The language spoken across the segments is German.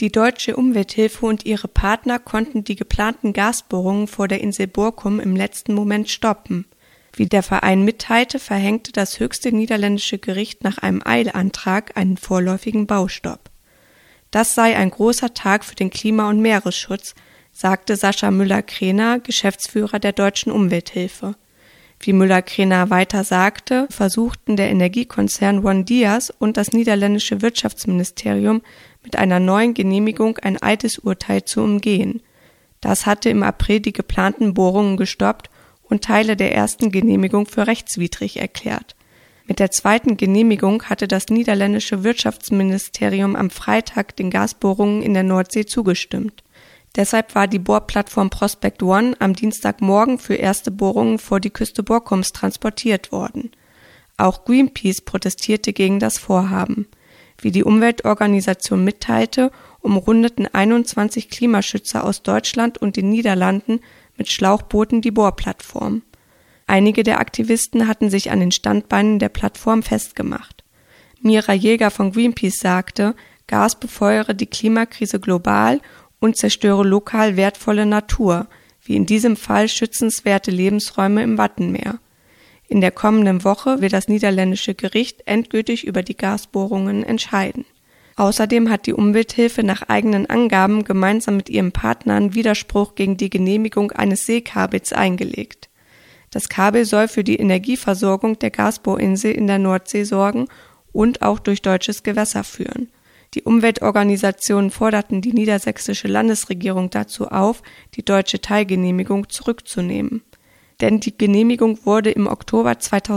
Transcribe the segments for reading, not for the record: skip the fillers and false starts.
Die Deutsche Umwelthilfe und ihre Partner konnten die geplanten Gasbohrungen vor der Insel Borkum im letzten Moment stoppen. Wie der Verein mitteilte, verhängte das höchste niederländische Gericht nach einem Eilantrag einen vorläufigen Baustopp. Das sei ein großer Tag für den Klima- und Meeresschutz, sagte Sascha Müller-Kräner, Geschäftsführer der Deutschen Umwelthilfe. Wie Müller-Kräner weiter sagte, versuchten der Energiekonzern OneDias und das niederländische Wirtschaftsministerium mit einer neuen Genehmigung ein altes Urteil zu umgehen. Das hatte im April die geplanten Bohrungen gestoppt und Teile der ersten Genehmigung für rechtswidrig erklärt. Mit der zweiten Genehmigung hatte das niederländische Wirtschaftsministerium am Freitag den Gasbohrungen in der Nordsee zugestimmt. Deshalb war die Bohrplattform Prospect One am Dienstagmorgen für erste Bohrungen vor die Küste Borkums transportiert worden. Auch Greenpeace protestierte gegen das Vorhaben. Wie die Umweltorganisation mitteilte, umrundeten 21 Klimaschützer aus Deutschland und den Niederlanden mit Schlauchbooten die Bohrplattform. Einige der Aktivisten hatten sich an den Standbeinen der Plattform festgemacht. Mira Jäger von Greenpeace sagte, Gas befeuere die Klimakrise global und zerstöre lokal wertvolle Natur, wie in diesem Fall schützenswerte Lebensräume im Wattenmeer. In der kommenden Woche wird das niederländische Gericht endgültig über die Gasbohrungen entscheiden. Außerdem hat die Umwelthilfe nach eigenen Angaben gemeinsam mit ihren Partnern Widerspruch gegen die Genehmigung eines Seekabels eingelegt. Das Kabel soll für die Energieversorgung der Gasbohrinsel in der Nordsee sorgen und auch durch deutsches Gewässer führen. Die Umweltorganisationen forderten die niedersächsische Landesregierung dazu auf, die deutsche Teilgenehmigung zurückzunehmen. Denn die Genehmigung wurde im Oktober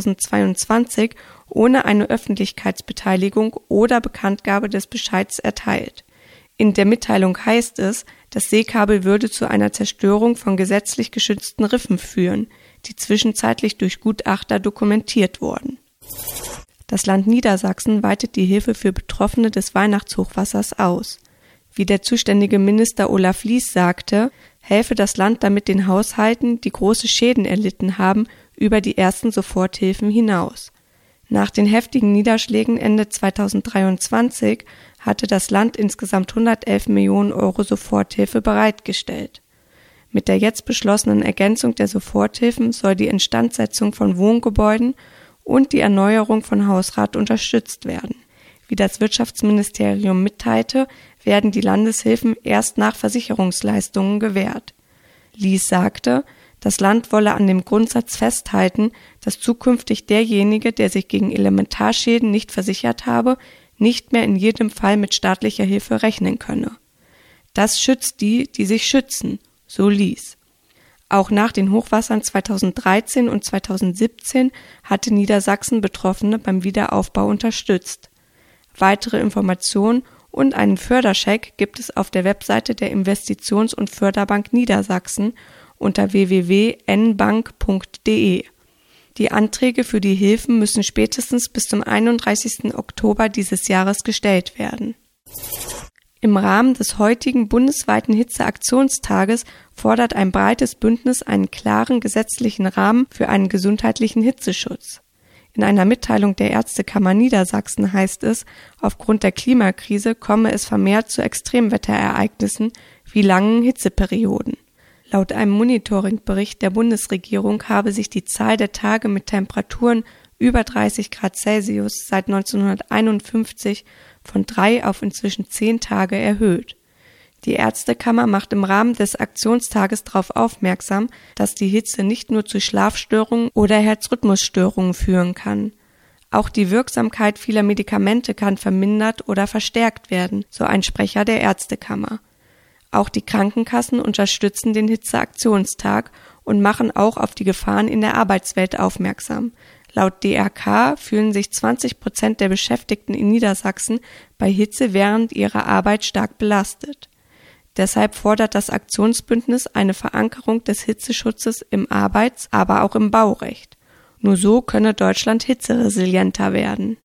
2022 ohne eine Öffentlichkeitsbeteiligung oder Bekanntgabe des Bescheids erteilt. In der Mitteilung heißt es, das Seekabel würde zu einer Zerstörung von gesetzlich geschützten Riffen führen, die zwischenzeitlich durch Gutachter dokumentiert wurden. Das Land Niedersachsen weitet die Hilfe für Betroffene des Weihnachtshochwassers aus. Wie der zuständige Minister Olaf Lies sagte, helfe das Land damit den Haushalten, die große Schäden erlitten haben, über die ersten Soforthilfen hinaus. Nach den heftigen Niederschlägen Ende 2023 hatte das Land insgesamt 111 Millionen Euro Soforthilfe bereitgestellt. Mit der jetzt beschlossenen Ergänzung der Soforthilfen soll die Instandsetzung von Wohngebäuden und die Erneuerung von Hausrat unterstützt werden. Wie das Wirtschaftsministerium mitteilte, werden die Landeshilfen erst nach Versicherungsleistungen gewährt. Lies sagte, das Land wolle an dem Grundsatz festhalten, dass zukünftig derjenige, der sich gegen Elementarschäden nicht versichert habe, nicht mehr in jedem Fall mit staatlicher Hilfe rechnen könne. Das schützt die, die sich schützen, so Lies. Auch nach den Hochwassern 2013 und 2017 hatte Niedersachsen Betroffene beim Wiederaufbau unterstützt. Weitere Informationen und einen Förderscheck gibt es auf der Webseite der Investitions- und Förderbank Niedersachsen unter www.nbank.de. Die Anträge für die Hilfen müssen spätestens bis zum 31. Oktober dieses Jahres gestellt werden. Im Rahmen des heutigen bundesweiten Hitzeaktionstages fordert ein breites Bündnis einen klaren gesetzlichen Rahmen für einen gesundheitlichen Hitzeschutz. In einer Mitteilung der Ärztekammer Niedersachsen heißt es, aufgrund der Klimakrise komme es vermehrt zu Extremwetterereignissen wie langen Hitzeperioden. Laut einem Monitoringbericht der Bundesregierung habe sich die Zahl der Tage mit Temperaturen über 30 Grad Celsius seit 1951 von 3 auf inzwischen 10 Tage erhöht. Die Ärztekammer macht im Rahmen des Aktionstages darauf aufmerksam, dass die Hitze nicht nur zu Schlafstörungen oder Herzrhythmusstörungen führen kann. Auch die Wirksamkeit vieler Medikamente kann vermindert oder verstärkt werden, so ein Sprecher der Ärztekammer. Auch die Krankenkassen unterstützen den Hitzeaktionstag und machen auch auf die Gefahren in der Arbeitswelt aufmerksam. Laut DRK fühlen sich 20% der Beschäftigten in Niedersachsen bei Hitze während ihrer Arbeit stark belastet. Deshalb fordert das Aktionsbündnis eine Verankerung des Hitzeschutzes im Arbeits-, aber auch im Baurecht. Nur so könne Deutschland hitzeresilienter werden.